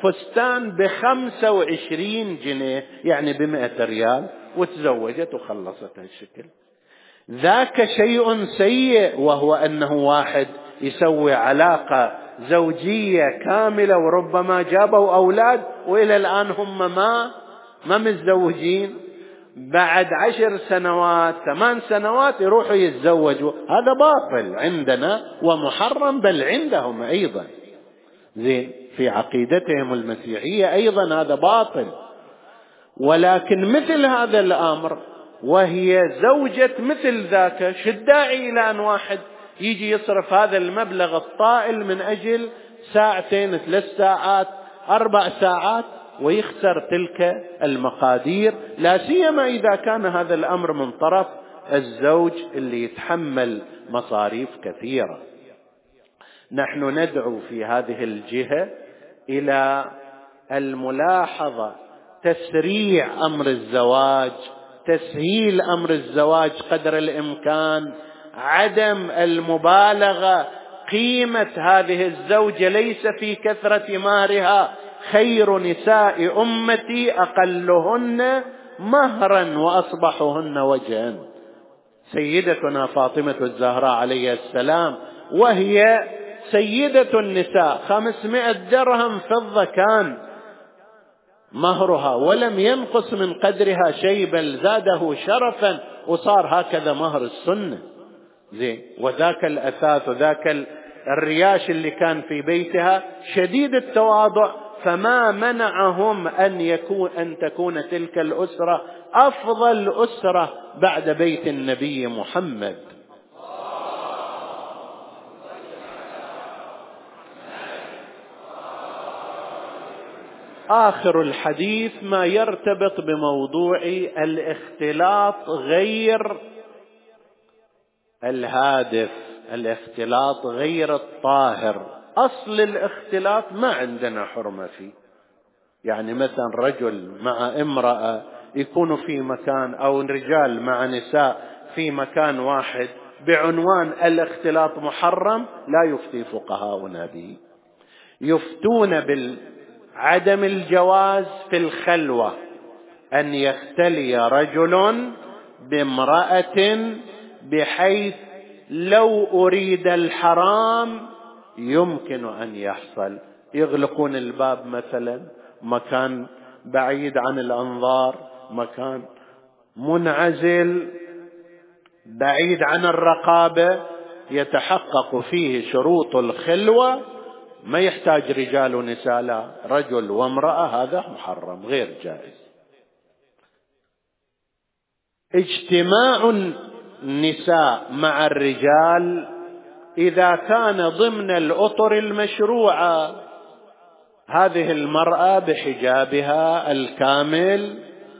فستان ب25 جنيه، يعني ب100 ريال، وتزوجت وخلصت هالشكل. ذاك شيء سيء، وهو أنه واحد يسوي علاقة زوجية كاملة وربما جابوا أولاد وإلى الآن هم ما متزوجين، بعد 10 سنوات 8 سنوات يروحوا يتزوجوا. هذا باطل عندنا ومحرم، بل عندهم أيضا. زين، في عقيدتهم المسيحية أيضا هذا باطل. ولكن مثل هذا الأمر وهي زوجة مثل ذاك، شو الداعي إلى أن واحد يجي يصرف هذا المبلغ الطائل من أجل 2 3 ساعات 4 ساعات ويخسر تلك المقادير، لا سيما إذا كان هذا الأمر من طرف الزوج اللي يتحمل مصاريف كثيرة. نحن ندعو في هذه الجهة إلى الملاحظة، تسريع أمر الزواج، تسهيل أمر الزواج قدر الإمكان، عدم المبالغة. قيمة هذه الزوجة ليس في كثرة مهرها، خير نساء أمتي أقلهن مهرا وأصبحهن وجها. سيدتنا فاطمة الزهراء عليه السلام وهي سيدة النساء 500 درهم فضة كان مهرها، ولم ينقص من قدرها شيء، بل زاده شرفا وصار هكذا مهر السنة. زين، وذاك الأثاث وذاك الرياش اللي كان في بيتها شديد التواضع، فما منعهم أن تكون تلك الأسرة أفضل أسرة بعد بيت النبي محمد. آخر الحديث ما يرتبط بموضوع الاختلاط غير الهادف، الاختلاط غير الطاهر. أصل الاختلاط ما عندنا حرمة فيه، يعني مثلا رجل مع امرأة يكون في مكان، أو رجال مع نساء في مكان واحد بعنوان الاختلاط محرم، لا يفتي فقهاؤنا به. يفتون عدم الجواز في الخلوة، أن يختلي رجل بامرأة بحيث لو أريد الحرام يمكن أن يحصل. يغلقون الباب مثلا، مكان بعيد عن الأنظار، مكان منعزل بعيد عن الرقابة، يتحقق فيه شروط الخلوة، ما يحتاج رجال ونساء، لا، رجل وامرأة، هذا محرم غير جائز. اجتماع النساء مع الرجال إذا كان ضمن الأطر المشروعة، هذه المرأة بحجابها الكامل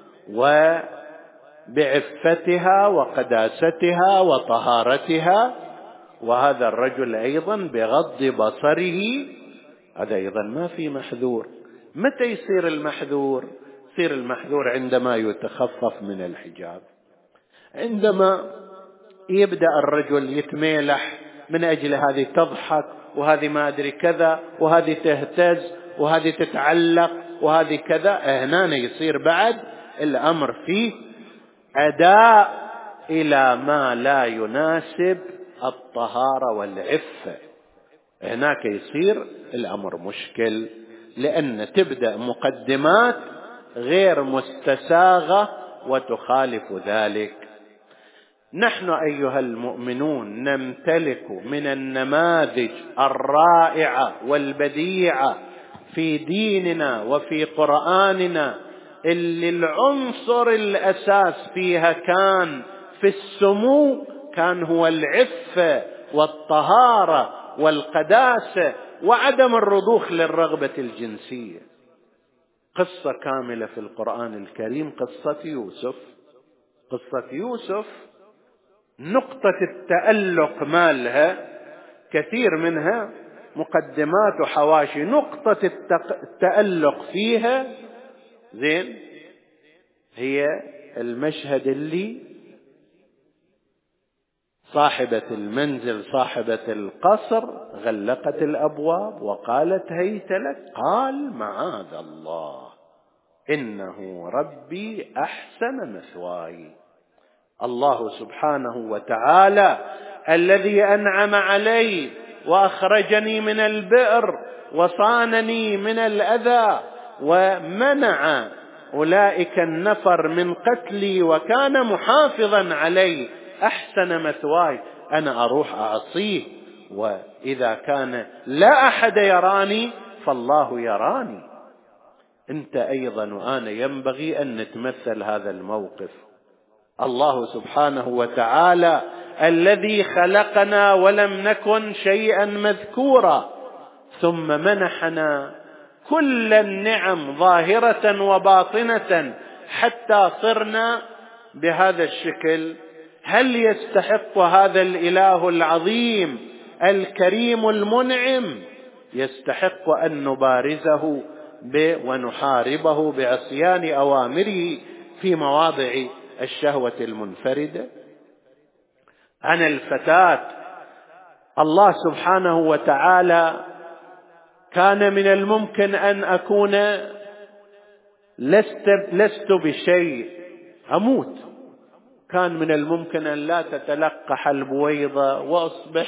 وبعفتها وقداستها وطهارتها، وهذا الرجل أيضا بغض بصره، هذا أيضا ما في محذور. متى يصير المحذور؟ يصير المحذور عندما يتخفف من الحجاب، عندما يبدأ الرجل يتميلح من أجل هذه تضحك وهذه ما أدري كذا وهذه تهتز وهذه تتعلق وهذه كذا، هنا يصير بعد الأمر فيه أداء إلى ما لا يناسب الطهارة والعفة. هناك يصير الأمر مشكل، لأن تبدأ مقدمات غير مستساغة وتخالف ذلك. نحن أيها المؤمنون نمتلك من النماذج الرائعة والبديعة في ديننا وفي قرآننا، اللي العنصر الأساس فيها كان في السمو، كان هو العفة والطهارة والقداسة وعدم الرضوخ للرغبة الجنسية. قصة كاملة في القرآن الكريم، قصة يوسف. قصة يوسف نقطة التألق مالها كثير منها مقدمات وحواشي، نقطة التألق فيها زين هي المشهد اللي صاحبة المنزل صاحبة القصر غلقت الأبواب وقالت هيت لك؟ قال معاذ الله، إنه ربي أحسن مثواي. الله سبحانه وتعالى الذي أنعم علي وأخرجني من البئر وصانني من الأذى ومنع أولئك النفر من قتلي وكان محافظا علي، أحسن مثواي، أنا أروح أعصيه؟ وإذا كان لا أحد يراني فالله يراني. أنت أيضا وأنا ينبغي أن نتمثل هذا الموقف. الله سبحانه وتعالى الذي خلقنا ولم نكن شيئا مذكورا، ثم منحنا كل النعم ظاهرة وباطنة حتى صرنا بهذا الشكل. هل يستحق هذا الإله العظيم الكريم المنعم يستحق أن نبارزه ونحاربه بعصيان أوامره في مواضع الشهوة المنفردة؟ أنا الفتاة الله سبحانه وتعالى كان من الممكن أن أكون لست بشيء أموت، كان من الممكن أن لا تتلقح البويضة وأصبح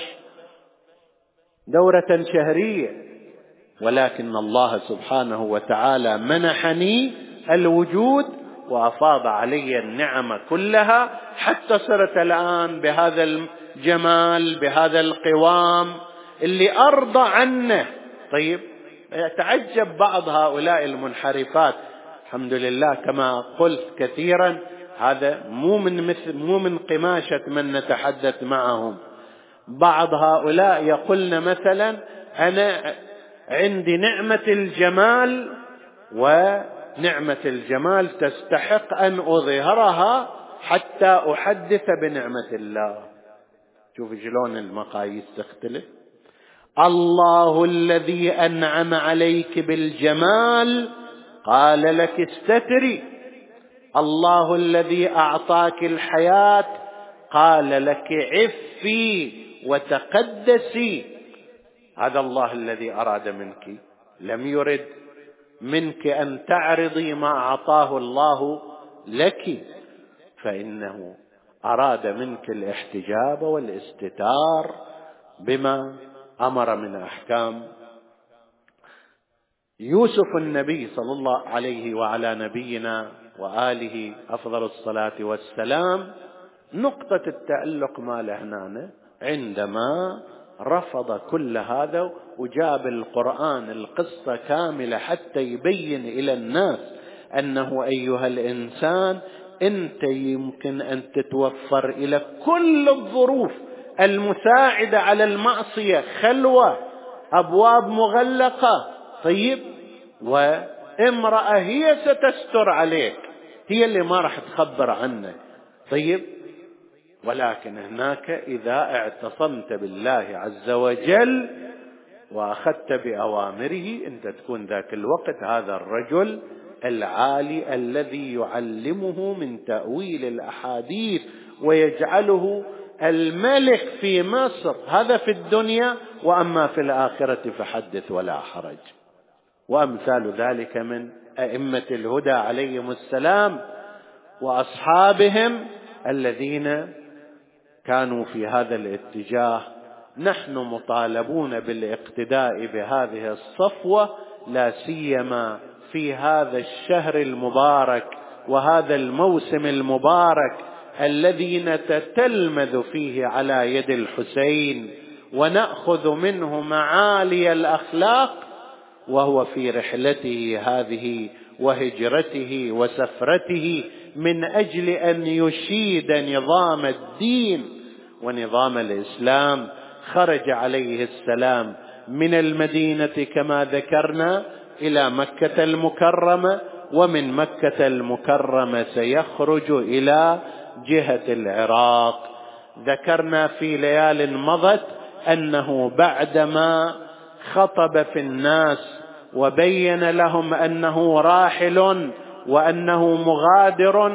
دورة شهرية، ولكن الله سبحانه وتعالى منحني الوجود وأفاض علي النعم كلها حتى صرت الآن بهذا الجمال بهذا القوام اللي أرضى عنه. طيب، يتعجب بعض هؤلاء المنحرفات، الحمد لله كما قلت كثيرا هذا مو من قماشة من نتحدث معهم. بعض هؤلاء يقولن مثلا أنا عندي نعمة الجمال، ونعمة الجمال تستحق أن أظهرها حتى أحدث بنعمة الله. شوف شلون المقاييس تختلف. الله الذي أنعم عليك بالجمال قال لك استتري، الله الذي أعطاك الحياة قال لك عفي وتقدسي. هذا الله الذي أراد منك، لم يرد منك أن تعرضي ما أعطاه الله لك، فإنه أراد منك الاحتجاب والاستتار بما أمر من أحكام. يوسف النبي صلى الله عليه وعلى نبينا وآله أفضل الصلاة والسلام، نقطة التألق ماله هنا عندما رفض كل هذا وجاب القرآن القصة كاملة حتى يبين إلى الناس أنه أيها الإنسان أنت يمكن أن تتوفر إلى كل الظروف المساعدة على المعصية، خلوة، أبواب مغلقة، طيب، وامرأة هي ستستر عليك، هي اللي ما راح تخبر عنك، طيب، ولكن هناك إذا اعتصمت بالله عز وجل وأخذت بأوامره أنت تكون ذاك الوقت هذا الرجل العالي الذي يعلمه من تأويل الأحاديث ويجعله الملك في مصر، هذا في الدنيا، وأما في الآخرة فحدث ولا حرج. وأمثال ذلك من أئمة الهدى عليهم السلام وأصحابهم الذين كانوا في هذا الاتجاه. نحن مطالبون بالاقتداء بهذه الصفوة، لا سيما في هذا الشهر المبارك وهذا الموسم المبارك الذي نتتلمذ فيه على يد الحسين ونأخذ منه معالي الأخلاق وهو في رحلته هذه وهجرته وسفرته من أجل أن يشيد نظام الدين ونظام الإسلام. خرج عليه السلام من المدينة كما ذكرنا إلى مكة المكرمة، ومن مكة المكرمة سيخرج إلى جهة العراق. ذكرنا في ليال مضت أنه بعدما خطب في الناس وبين لهم أنه راحل وأنه مغادر،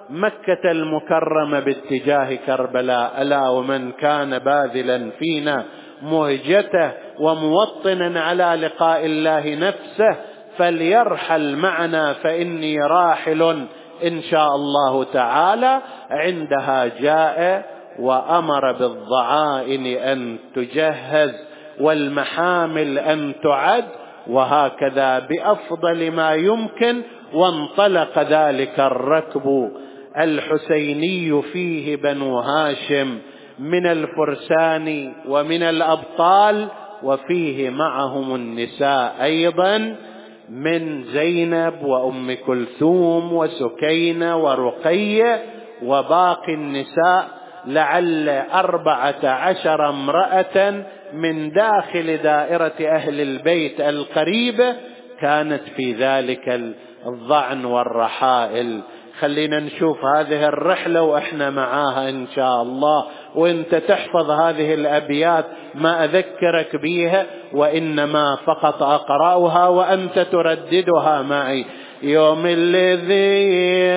مكة المكرمة باتجاه كربلاء. ألا ومن كان باذلا فينا مهجته وموطنا على لقاء الله نفسه فليرحل معنا فإني راحل إن شاء الله تعالى. عندها جاء وأمر بالضعائن أن تجهز والمحامل أن تعد، وهكذا بأفضل ما يمكن. وانطلق ذلك الركب الحسيني فيه بنو هاشم من الفرسان ومن الأبطال، وفيه معهم النساء أيضا من زينب وأم كلثوم وسكينة ورقية وباقي النساء، لعل 14 امرأة من داخل دائرة أهل البيت القريبة كانت في ذلك الظعن والرحائل. خلينا نشوف هذه الرحلة وإحنا معاها إن شاء الله، وإنت تحفظ هذه الأبيات ما أذكرك بيها، وإنما فقط أقرأها وأنت ترددها معي. يوم الذي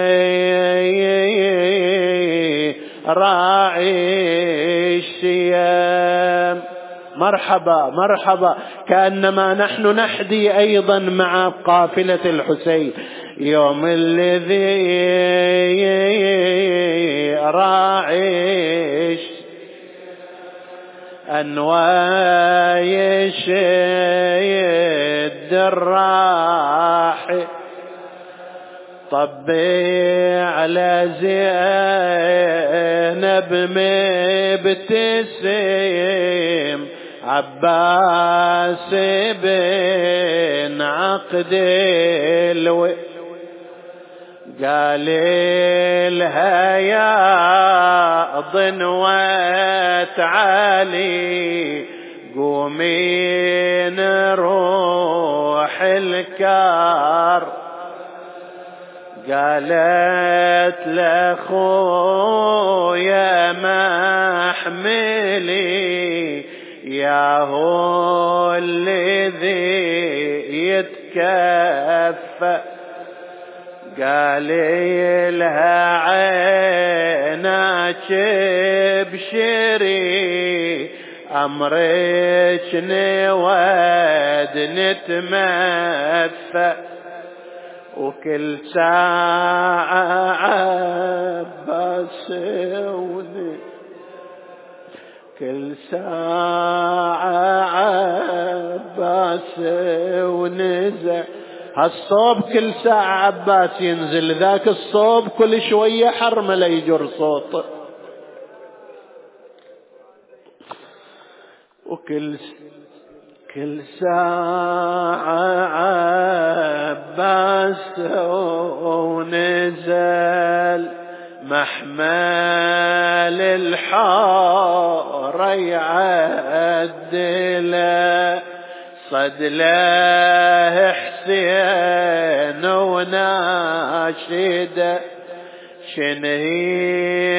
راعي الشيام، مرحبا مرحبا، كأنما نحن نحدي أيضا مع قافلة الحسين. يوم الذي راعي أنواي الدراح طبي على زينب مبتسم عباس بن عقد قال لها يا ضنوة علي قومي نروح الكار. قالت لأخويا محملي يا هو الذي يتكفى. قال لها عيناك بشري أمرك نود نتمثى، وكل ساعة عباس كل ساعة عباس ونزل. هالصوب كل ساعة عباس ينزل، ذاك الصوب كل شوية حرملة يجر صوت. وكل ساعة عباس ونزل محمل الحار يعدله صد له حسين وناشده شنهي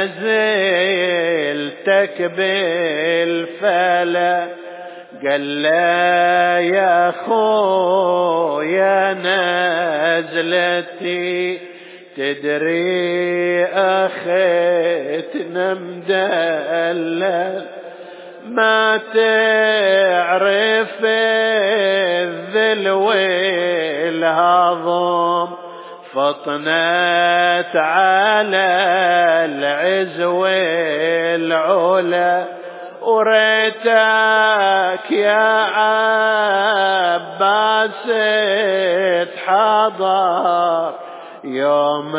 نزلتك بالفلا. قال لا يا خويا نزلتي تدري أخيتنا مدلل ما تعرف الذل والهضم فطنت على العز والعلا. وريتك يا عباس تحضر يوم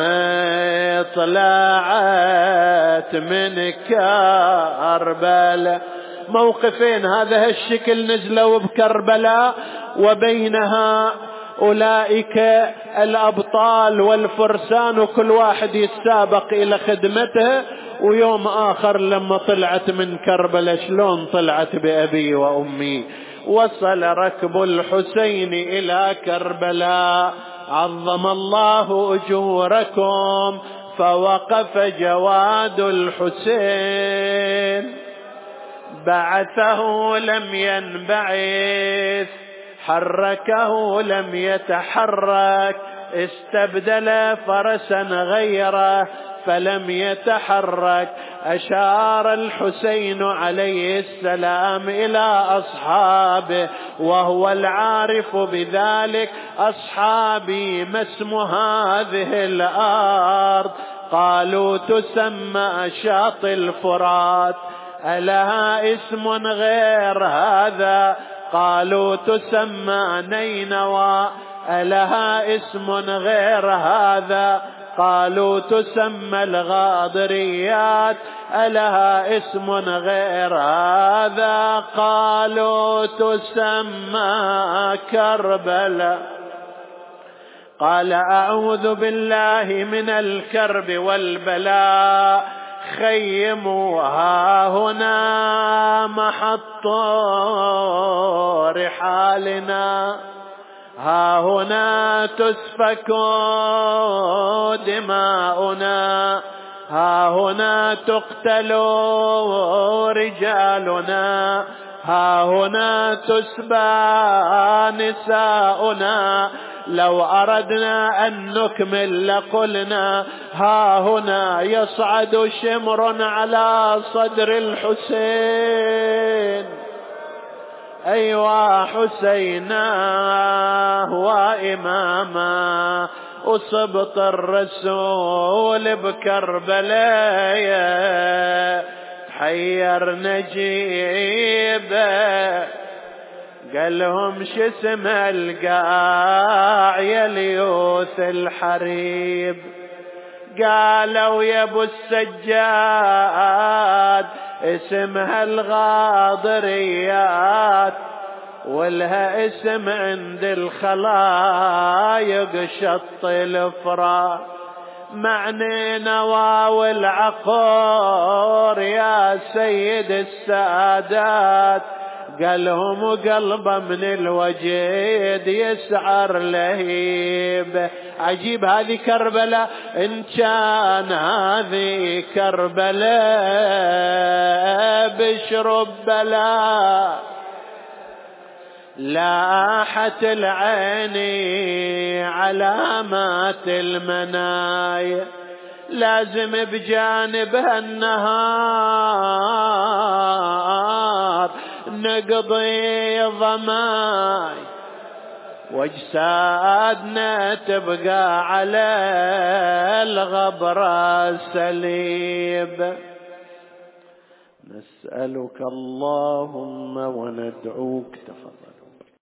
طلعت من كربلاء. موقفين هذا الشكل نزلوا بكربلاء، وبينها أولئك الأبطال والفرسان وكل واحد يتسابق إلى خدمته. ويوم آخر لما طلعت من كربلاء شلون طلعت بأبي وأمي. وصل ركب الحسين إلى كربلاء عظم الله أجوركم، فوقف جواد الحسين بعثه لم ينبعث حركه لم يتحرك استبدل فرسا غيره فلم يتحرك. أشار الحسين عليه السلام إلى أصحابه وهو العارف بذلك: أصحابي ما اسم هذه الأرض؟ قالوا: تسمى شاطئ الفرات. ألها اسم غير هذا؟ قالوا: تسمى نينوى. ألها اسم غير هذا؟ قالوا: تسمى الغاضريات. ألها اسم غير هذا؟ قالوا: تسمى كربلاء. قال: أعوذ بالله من الكرب والبلاء. خيموا ها هنا محط رحالنا، ها هنا تسفك دماؤنا، ها هنا تقتل رجالنا، ها هنا تسبى نساؤنا. لو أردنا أن نكمل لقلنا: ها هنا يصعد شمر على صدر الحسين. أيوا حسينا وإماما وصبط الرسول بكربلاء. حير نجيبه قال لهم: شو اسم القاع يا ليوث الحريب؟ قالوا: يا ابو السجاد اسمها الغاضريات، ولها اسم عند الخلايق شط الفرات. معني نواوي العقور يا سيد السادات. قالهم: قلبه من الوجد يسعر لهيب. عجيب هذه كربلاء، إن كان هذه كربلاء بشرب بلاء. لاحت العين علامات المنايا، لازم بجانبها النهار نقضي ضماي، واجسادنا تبقى على الغبرة سليب. نسألك اللهم وندعوك. تفضل.